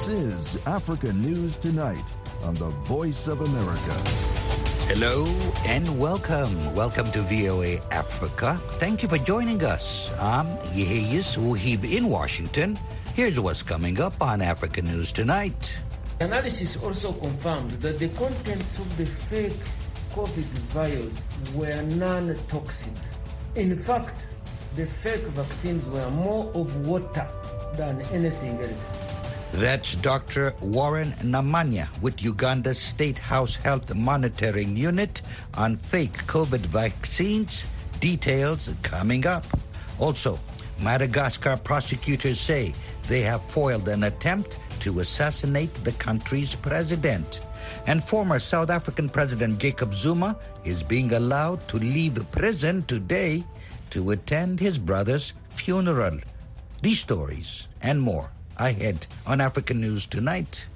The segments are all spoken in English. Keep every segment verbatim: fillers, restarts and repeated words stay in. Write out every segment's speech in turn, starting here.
This is Africa News Tonight on the Voice of America. Hello and welcome. Welcome to V O A Africa. Thank you for joining us. I'm Yeheyes Uhib in Washington. Here's what's coming up on Africa News Tonight. Analysis also confirmed that the contents of the fake COVID vials were non-toxic. In fact, the fake vaccines were more of water than anything else. That's Doctor Warren Namanya with Uganda's State House Health Monitoring Unit on fake COVID vaccines. Details coming up. Also, Madagascar prosecutors say they have foiled an attempt to assassinate the country's president. And former South African President Jacob Zuma is being allowed to leave prison today to attend his brother's funeral. These stories and more ahead on Africa News Tonight.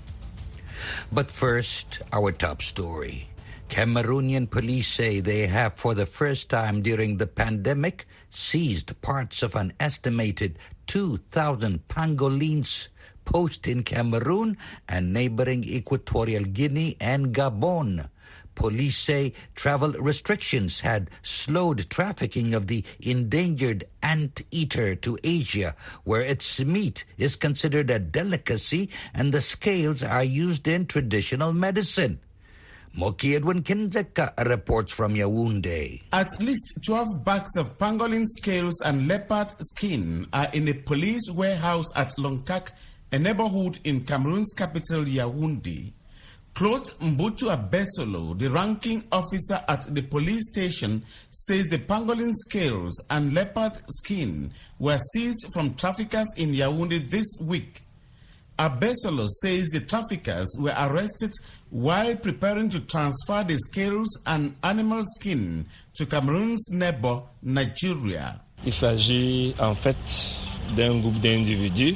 But first, our top story. Cameroonian police say they have, for the first time during the pandemic, seized parts of an estimated two thousand pangolins poached in Cameroon and neighboring Equatorial Guinea and Gabon. Police say travel restrictions had slowed trafficking of the endangered anteater to Asia, where its meat is considered a delicacy and the scales are used in traditional medicine. Moki Edwin Kinzeka reports from Yaoundé. At least twelve bags of pangolin scales and leopard skin are in a police warehouse at Lonkak, a neighborhood in Cameroon's capital, Yaoundé. Claude Mbutu Abesolo, the ranking officer at the police station, says the pangolin scales and leopard skin were seized from traffickers in Yaoundé this week. Abesolo says the traffickers were arrested while preparing to transfer the scales and animal skin to Cameroon's neighbor, Nigeria. Il s'agit en fait d'un groupe d'individus.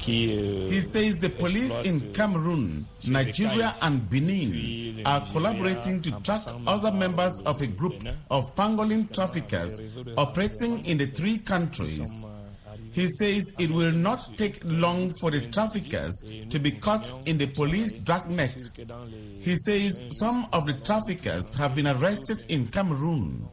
He says the police in Cameroon, Nigeria and Benin are collaborating to track other members of a group of pangolin traffickers operating in the three countries. He says it will not take long for the traffickers to be caught in the police dragnet. He says some of the traffickers have been arrested in Cameroon.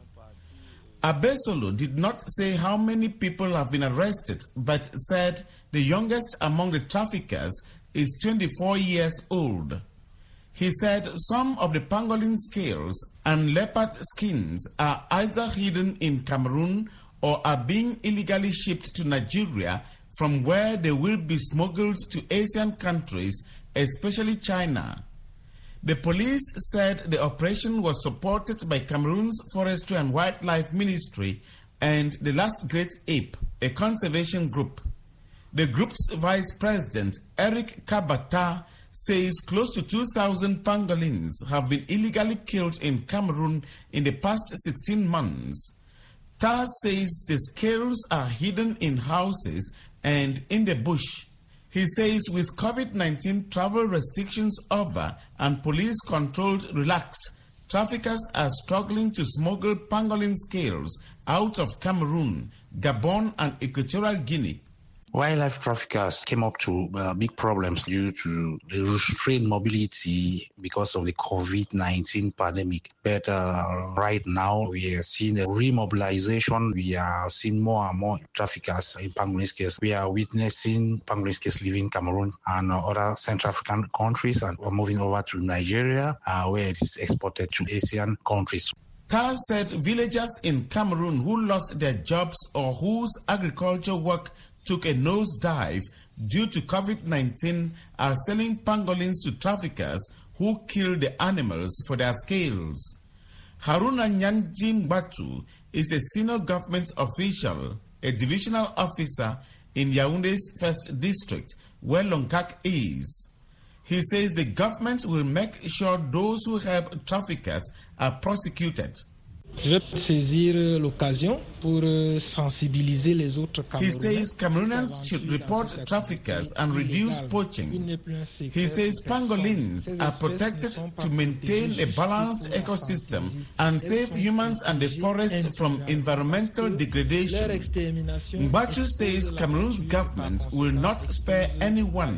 Abesolo did not say how many people have been arrested, but said the youngest among the traffickers is twenty-four years old. He said some of the pangolin scales and leopard skins are either hidden in Cameroon or are being illegally shipped to Nigeria, from where they will be smuggled to Asian countries, especially China. The police said the operation was supported by Cameroon's Forestry and Wildlife Ministry and the Last Great Ape, a conservation group. The group's vice president, Eric Kabata, says close to two thousand pangolins have been illegally killed in Cameroon in the past sixteen months. T A says the scales are hidden in houses and in the bush. He says with COVID nineteen travel restrictions over and police controls relaxed, traffickers are struggling to smuggle pangolin scales out of Cameroon, Gabon and Equatorial Guinea. Wildlife traffickers came up to uh, big problems due to the restrained mobility because of the COVID nineteen pandemic. But uh, right now, we are seeing a remobilization. We are seeing more and more traffickers in pangolin scales. We are witnessing pangolin scales leaving Cameroon and uh, other Central African countries and are moving over to Nigeria, uh, where it is exported to Asian countries. T A said villagers in Cameroon who lost their jobs or whose agriculture work took a nosedive due to COVID nineteen are selling pangolins to traffickers who kill the animals for their scales. Haruna Nyanji Mbatu is a senior government official, a divisional officer in Yaoundé's first district, where Lonkak is. He says the government will make sure those who help traffickers are prosecuted. Je vais saisir l'occasion pour sensibiliser les autres Camerounais. He says Cameroonians should report traffickers and reduce poaching. He says pangolins are protected to maintain a balanced ecosystem and save humans and the forest from environmental degradation. Mbatu says Cameroon's government will not spare anyone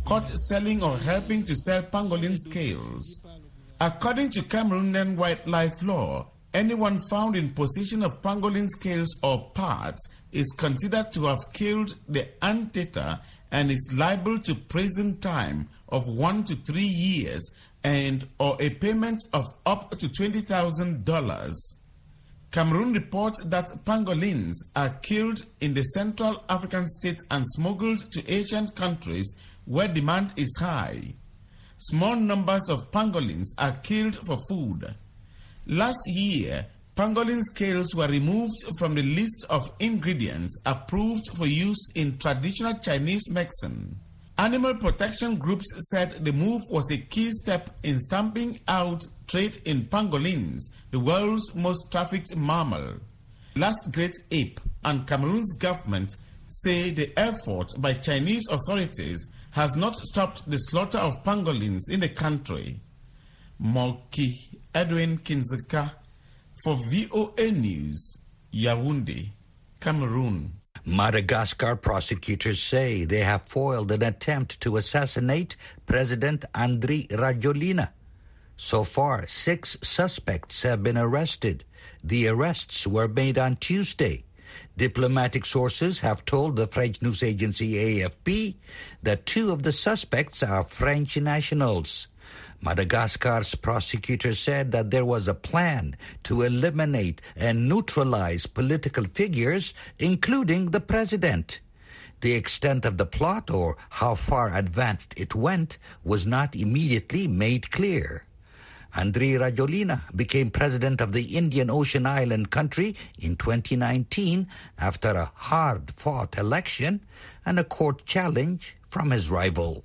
caught selling or helping to sell pangolin scales. According to Cameroonian wildlife law, anyone found in possession of pangolin scales or parts is considered to have killed the anteater and is liable to prison time of one to three years and or a payment of up to twenty thousand dollars. Cameroon reports that pangolins are killed in the Central African states and smuggled to Asian countries where demand is high. Small numbers of pangolins are killed for food. Last year, pangolin scales were removed from the list of ingredients approved for use in traditional Chinese medicine. Animal protection groups said the move was a key step in stamping out trade in pangolins, the world's most trafficked mammal. Last Great Ape and Cameroon's government say the effort by Chinese authorities has not stopped the slaughter of pangolins in the country. Moki Edwin Kinzeka for V O A News, Yaoundé, Cameroon. Madagascar prosecutors say they have foiled an attempt to assassinate President Andry Rajoelina. So far, six suspects have been arrested. The arrests were made on Tuesday. Diplomatic sources have told the French news agency A F P that two of the suspects are French nationals. Madagascar's prosecutor said that there was a plan to eliminate and neutralize political figures, including the president. The extent of the plot, or how far advanced it went, was not immediately made clear. Andry Rajoelina became president of the Indian Ocean Island country in twenty nineteen after a hard-fought election and a court challenge from his rival.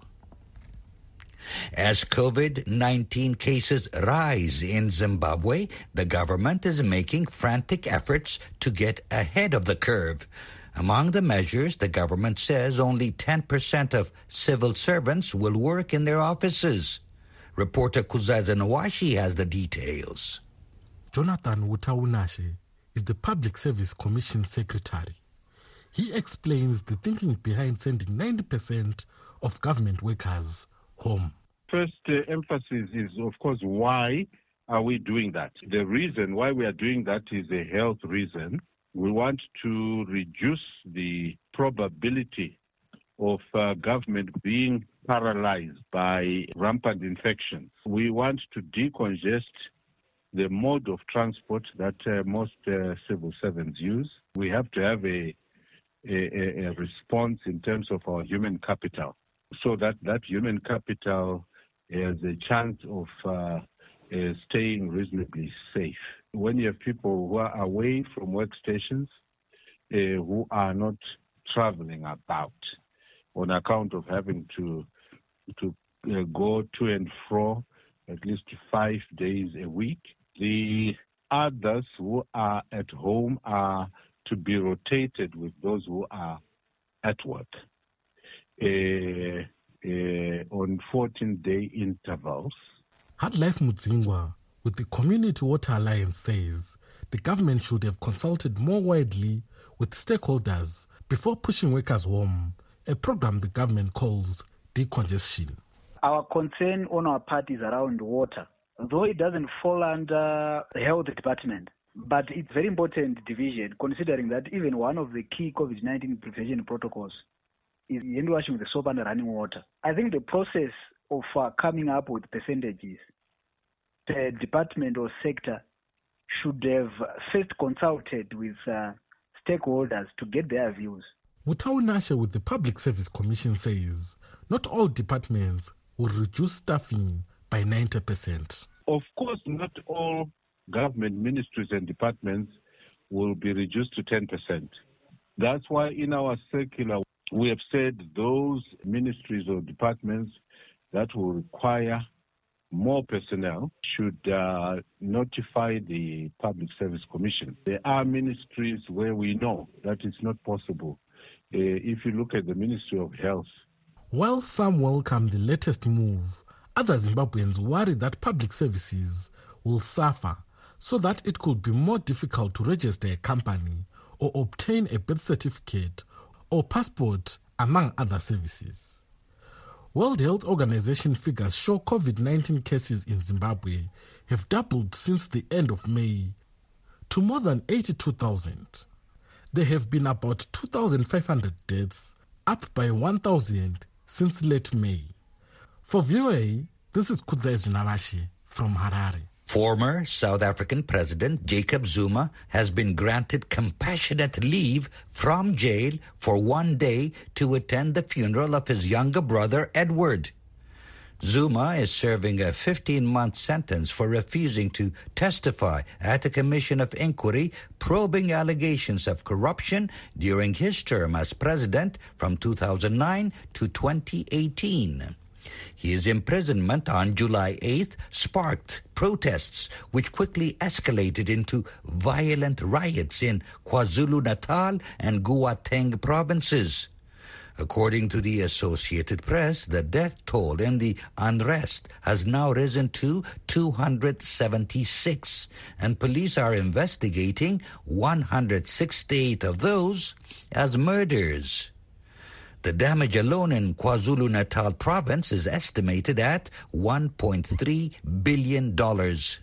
As COVID nineteen cases rise in Zimbabwe, the government is making frantic efforts to get ahead of the curve. Among the measures, the government says only ten percent of civil servants will work in their offices. Reporter Kuzaza Nawashi has the details. Jonathan Wutaunashe is the Public Service Commission Secretary. He explains the thinking behind sending ninety percent of government workers home. First uh, emphasis is, of course, why are we doing that? The reason why we are doing that is a health reason. We want to reduce the probability of uh, government being paralyzed by rampant infection. We want to decongest the mode of transport that uh, most uh, civil servants use. We have to have a, a, a response in terms of our human capital, so that that human capital has a chance of uh, uh, staying reasonably safe. When you have people who are away from workstations, uh, who are not traveling about on account of having to to uh, go to and fro at least five days a week, the others who are at home are to be rotated with those who are at work. Uh, Uh, on fourteen-day intervals. Hardlife Mudzingwa with the Community Water Alliance says the government should have consulted more widely with stakeholders before pushing workers home, a program the government calls decongestion. Our concern on our part is around water, though it doesn't fall under the health department. But it's very important division, considering that even one of the key COVID nineteen prevention protocols is hand washing with the soap and running water. I think the process of uh, coming up with percentages, the department or sector should have first consulted with uh, stakeholders to get their views. Wutaunashe with the Public Service Commission says not all departments will reduce staffing by ninety percent. Of course, not all government ministries and departments will be reduced to ten percent. That's why in our circular, we have said those ministries or departments that will require more personnel should uh, notify the Public Service Commission. There are ministries where we know that it's not possible. Uh, if you look at the Ministry of Health. While some welcome the latest move, other Zimbabweans worry that public services will suffer so that it could be more difficult to register a company or obtain a birth certificate or passport, among other services. World Health Organization figures show COVID nineteen cases in Zimbabwe have doubled since the end of May to more than eighty-two thousand. There have been about two thousand five hundred deaths, up by one thousand since late May. For V O A, this is Kudzai Navashi from Harare. Former South African President Jacob Zuma has been granted compassionate leave from jail for one day to attend the funeral of his younger brother, Edward. Zuma is serving a fifteen-month sentence for refusing to testify at a commission of inquiry probing allegations of corruption during his term as president from two thousand nine to twenty eighteen. His imprisonment on July eighth sparked protests which quickly escalated into violent riots in KwaZulu-Natal and Gauteng provinces. According to the Associated Press, the death toll in the unrest has now risen to two hundred seventy-six, and police are investigating one hundred sixty-eight of those as murders. The damage alone in KwaZulu-Natal province is estimated at one point three billion dollars.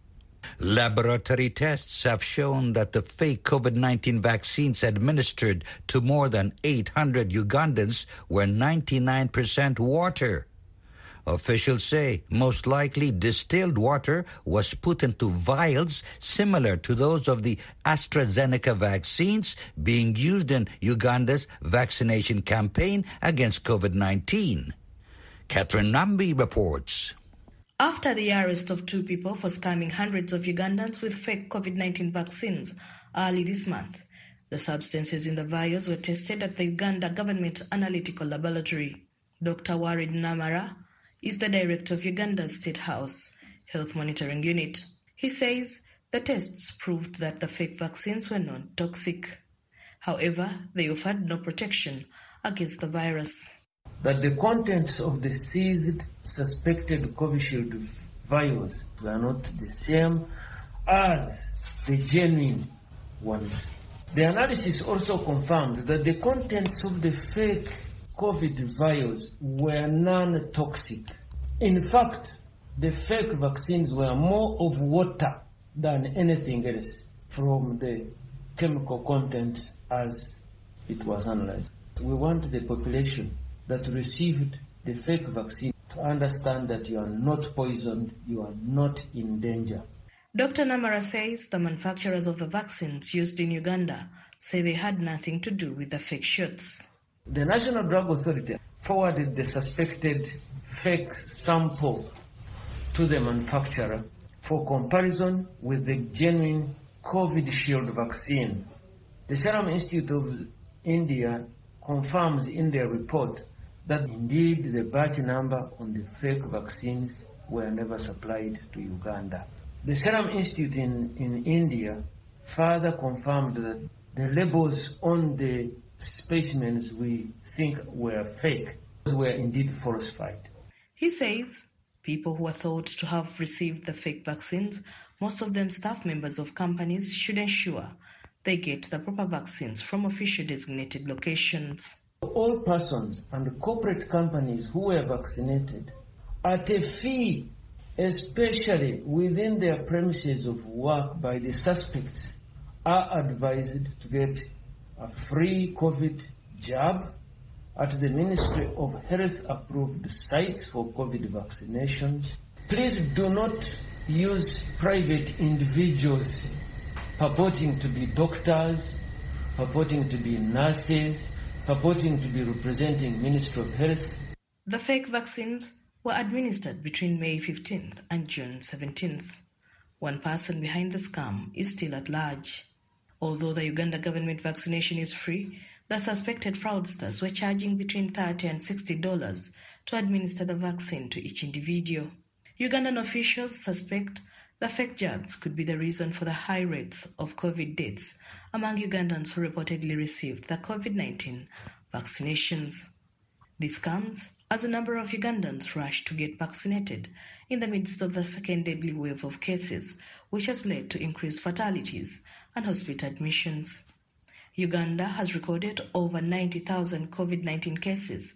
Laboratory tests have shown that the fake COVID nineteen vaccines administered to more than eight hundred Ugandans were ninety-nine percent water. Officials say most likely distilled water was put into vials similar to those of the AstraZeneca vaccines being used in Uganda's vaccination campaign against COVID nineteen. Catherine Nambi reports. After the arrest of two people for scamming hundreds of Ugandans with fake COVID nineteen vaccines early this month, the substances in the vials were tested at the Uganda Government Analytical Laboratory. Doctor Warren Namara is the director of Uganda's State House Health Monitoring Unit. He says the tests proved that the fake vaccines were non-toxic. However, they offered no protection against the virus. That the contents of the seized suspected Covishield vials were not the same as the genuine ones. The analysis also confirmed that the contents of the fake COVID vials were non-toxic. In fact, the fake vaccines were more of water than anything else from the chemical content as it was analyzed. We want the population that received the fake vaccine to understand that you are not poisoned, you are not in danger. Doctor Namara says the manufacturers of the vaccines used in Uganda say they had nothing to do with the fake shots. The National Drug Authority forwarded the suspected fake sample to the manufacturer for comparison with the genuine Covishield vaccine. The Serum Institute of India confirms in their report that indeed the batch number on the fake vaccines were never supplied to Uganda. The Serum Institute in, in India further confirmed that the labels on the specimens we think were fake were indeed falsified. He says people who are thought to have received the fake vaccines, most of them staff members of companies, should ensure they get the proper vaccines from official designated locations. All persons and corporate companies who were vaccinated at a fee, especially within their premises of work by the suspects, are advised to get a free COVID jab at the Ministry of Health approved sites for COVID vaccinations. Please do not use private individuals purporting to be doctors, purporting to be nurses, purporting to be representing Ministry of Health. The fake vaccines were administered between May fifteenth and June seventeenth. One person behind the scam is still at large. Although the Uganda government vaccination is free, the suspected fraudsters were charging between thirty and sixty dollars to administer the vaccine to each individual. Ugandan officials suspect the fake jabs could be the reason for the high rates of COVID deaths among Ugandans who reportedly received the COVID nineteen vaccinations. This comes as a number of Ugandans rush to get vaccinated in the midst of the second deadly wave of cases, which has led to increased fatalities and hospital admissions. Uganda has recorded over ninety thousand COVID nineteen cases,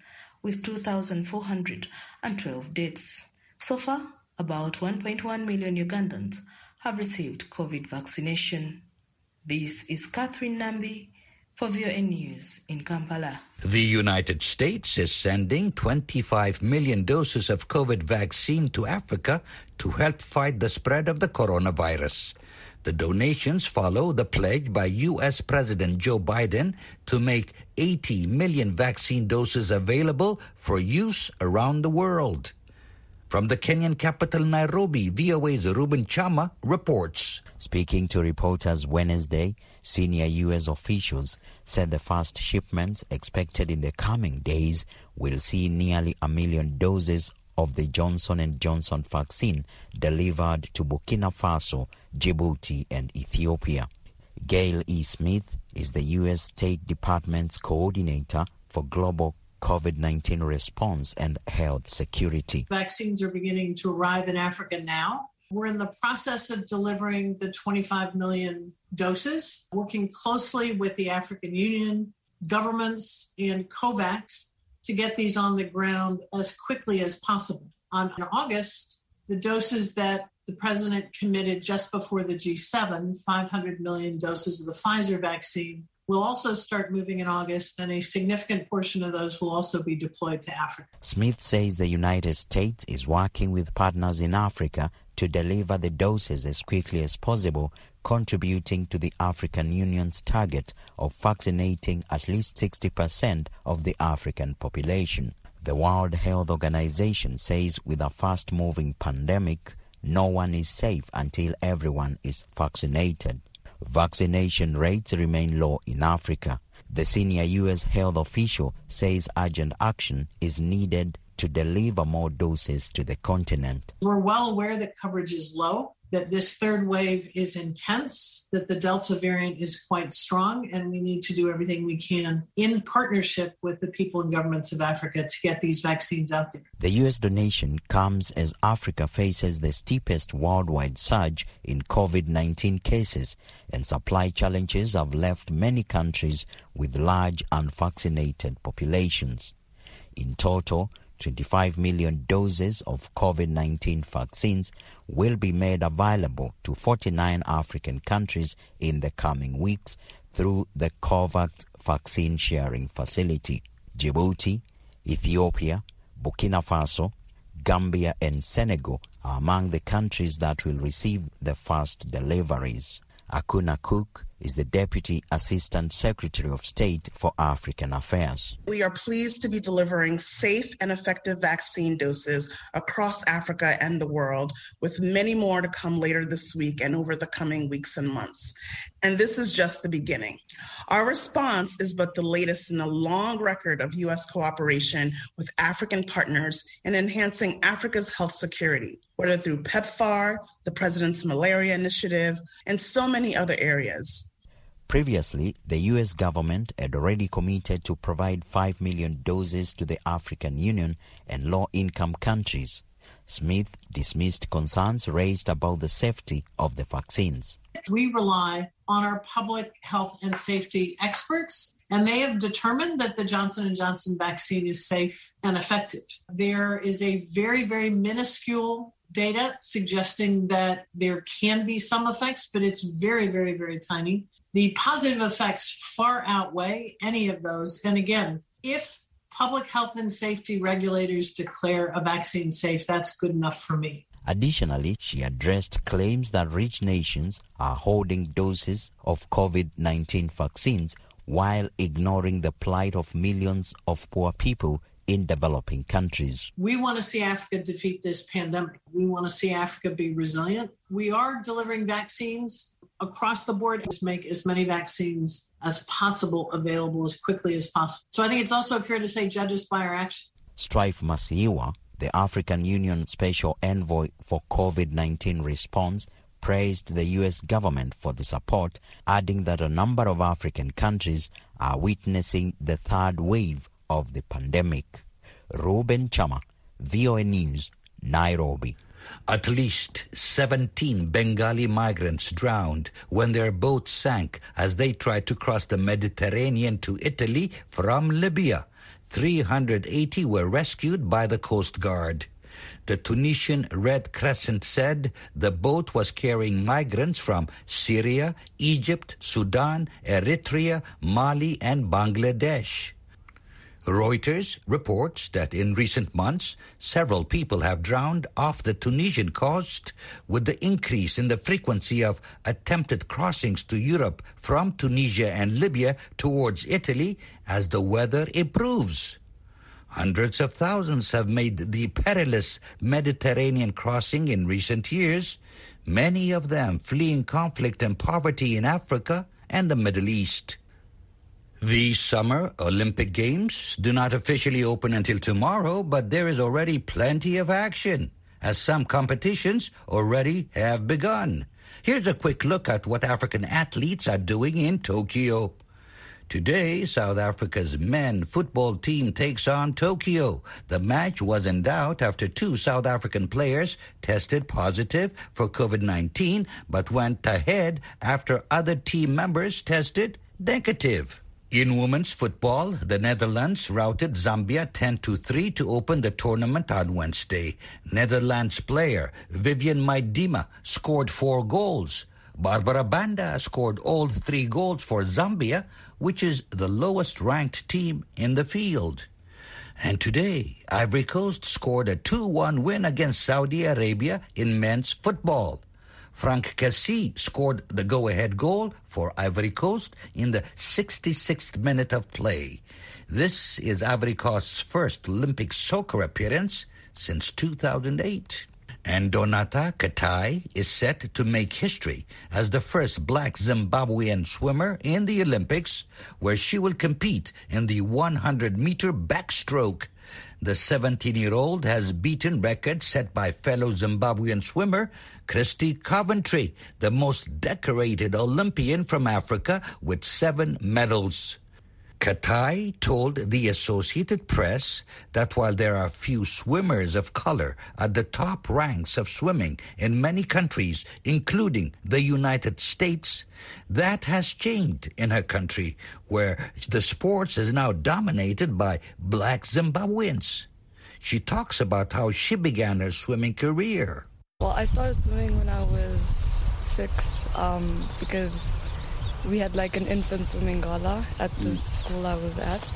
with two thousand four hundred twelve deaths. So far, about one point one million Ugandans have received COVID vaccination. This is Catherine Nambi for V O A News in Kampala. The United States is sending twenty-five million doses of COVID vaccine to Africa to help fight the spread of the coronavirus. The donations follow the pledge by U S President Joe Biden to make eighty million vaccine doses available for use around the world. From the Kenyan capital, Nairobi, V O A's Ruben Chama reports. Speaking to reporters Wednesday, senior U S officials said the first shipments expected in the coming days will see nearly a million doses of the Johnson and Johnson vaccine delivered to Burkina Faso, Djibouti, and Ethiopia. Gail E. Smith is the U S State Department's coordinator for global COVID nineteen response and health security. Vaccines are beginning to arrive in Africa now. We're in the process of delivering the twenty-five million doses, working closely with the African Union, governments, and COVAX to get these on the ground as quickly as possible. On August, the doses that the president committed just before the G seven, five hundred million doses of the Pfizer vaccine, will also start moving in August, and a significant portion of those will also be deployed to Africa. Smith says the United States is working with partners in Africa to deliver the doses as quickly as possible, contributing to the African Union's target of vaccinating at least sixty percent of the African population. The World Health Organization says with a fast-moving pandemic, no one is safe until everyone is vaccinated. Vaccination rates remain low in Africa. The senior U S health official says urgent action is needed to deliver more doses to the continent. We're well aware that coverage is low, that this third wave is intense, that the Delta variant is quite strong, and we need to do everything we can in partnership with the people and governments of Africa to get these vaccines out there. The U S donation comes as Africa faces the steepest worldwide surge in COVID nineteen cases, and supply challenges have left many countries with large unvaccinated populations. In total, twenty-five million doses of COVID nineteen vaccines will be made available to forty-nine African countries in the coming weeks through the COVAX vaccine sharing facility. Djibouti, Ethiopia, Burkina Faso, Gambia, and Senegal are among the countries that will receive the first deliveries. Akuna Cook is the Deputy Assistant Secretary of State for African Affairs. We are pleased to be delivering safe and effective vaccine doses across Africa and the world, with many more to come later this week and over the coming weeks and months. And this is just the beginning. Our response is but the latest in a long record of U S cooperation with African partners in enhancing Africa's health security, whether through PEPFAR, the President's Malaria Initiative, and so many other areas. Previously, the U S government had already committed to provide five million doses to the African Union and low-income countries. Smith dismissed concerns raised about the safety of the vaccines. We rely on our public health and safety experts, and they have determined that the Johnson and Johnson vaccine is safe and effective. There is a very, very minuscule data suggesting that there can be some effects, but it's very, very, very tiny. The positive effects far outweigh any of those. And again, if public health and safety regulators declare a vaccine safe, that's good enough for me. Additionally, she addressed claims that rich nations are hoarding doses of COVID nineteen vaccines while ignoring the plight of millions of poor people in developing countries. We want to see Africa defeat this pandemic. We want to see Africa be resilient. We are delivering vaccines across the board to make as many vaccines as possible available as quickly as possible. So I think it's also fair to say judge us by our action. Strife Masiyiwa, the African Union Special Envoy for COVID nineteen response, praised the U S government for the support, adding that a number of African countries are witnessing the third wave of the pandemic. Ruben Chama, V O A News, Nairobi. At least seventeen Bengali migrants drowned when their boat sank as they tried to cross the Mediterranean to Italy from Libya. three hundred eighty were rescued by the Coast Guard. The Tunisian Red Crescent said the boat was carrying migrants from Syria, Egypt, Sudan, Eritrea, Mali, and Bangladesh. Reuters reports that in recent months, several people have drowned off the Tunisian coast with the increase in the frequency of attempted crossings to Europe from Tunisia and Libya towards Italy as the weather improves. Hundreds of thousands have made the perilous Mediterranean crossing in recent years, many of them fleeing conflict and poverty in Africa and the Middle East. The Summer Olympic Games do not officially open until tomorrow, but there is already plenty of action, as some competitions already have begun. Here's a quick look at what African athletes are doing in Tokyo. Today, South Africa's men football team takes on Tokyo. The match was in doubt after two South African players tested positive for COVID nineteen, but went ahead after other team members tested negative. In women's football, the Netherlands routed Zambia ten to three to open the tournament on Wednesday. Netherlands player Vivian Miedema scored four goals. Barbara Banda scored all three goals for Zambia, which is the lowest-ranked team in the field. And today, Ivory Coast scored a two one win against Saudi Arabia in men's football. Frank Kessie scored the go-ahead goal for Ivory Coast in the sixty-sixth minute of play. This is Ivory Coast's first Olympic soccer appearance since two thousand eight. And Donata Katai is set to make history as the first black Zimbabwean swimmer in the Olympics, where she will compete in the one hundred meter backstroke. The seventeen-year-old has beaten records set by fellow Zimbabwean swimmer Christy Coventry, the most decorated Olympian from Africa with seven medals. Katai told the Associated Press that while there are few swimmers of color at the top ranks of swimming in many countries, including the United States, that has changed in her country, where the sports is now dominated by black Zimbabweans. She talks about how she began her swimming career. Well, I started swimming when I was six um, because we had like an infant swimming gala at the mm. school I was at.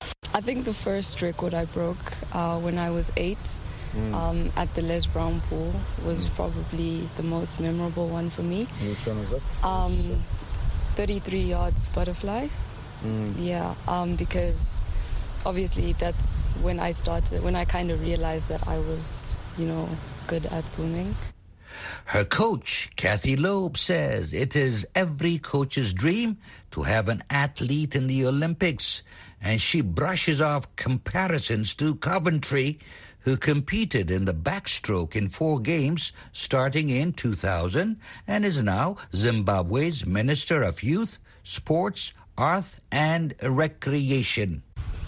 I think the first record I broke uh, when I was eight mm. um, at the Les Brown pool was mm. probably the most memorable one for me. Which one was that? Um, thirty-three yards butterfly. Mm. Yeah, um, because obviously that's when I started, when I kind of realized that I was, you know, good at swimming. Her coach, Kathy Loeb, says it is every coach's dream to have an athlete in the Olympics, and she brushes off comparisons to Coventry, who competed in the backstroke in four games starting in two thousand and is now Zimbabwe's Minister of Youth, Sports, Art and Recreation.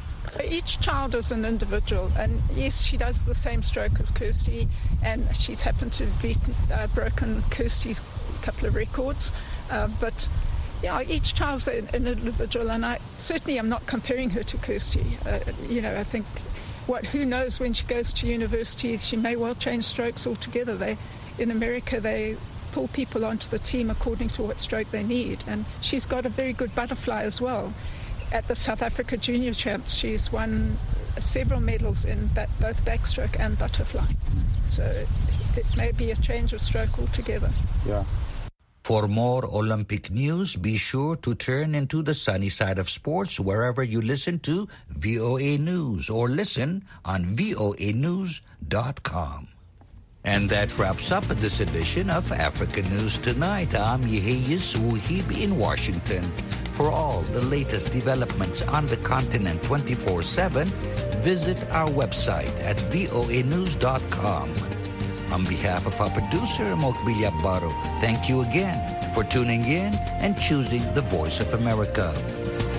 Each child is an individual, and yes, she does the same stroke as Kirsty, and she's happened to have beaten, uh, broken Kirsty's couple of records, uh, but yeah, each child's an, an individual, and I certainly am not comparing her to Kirsty. Uh, you know, I think, what who knows, when she goes to university, she may well change strokes altogether. They, in America, they pull people onto the team according to what stroke they need, and she's got a very good butterfly as well. At the South Africa Junior Champs, she's won several medals in ba- both backstroke and butterfly. So it, it may be a change of stroke altogether. Yeah. For more Olympic news, be sure to turn into the sunny side of sports wherever you listen to V O A News or listen on V O A news dot com. And that wraps up this edition of African News Tonight. I'm Yeheyes Wuhib in Washington. For all the latest developments on the continent twenty-four seven, visit our website at V O A news dot com. On behalf of our producer, Mokbilia Baro, thank you again for tuning in and choosing the Voice of America.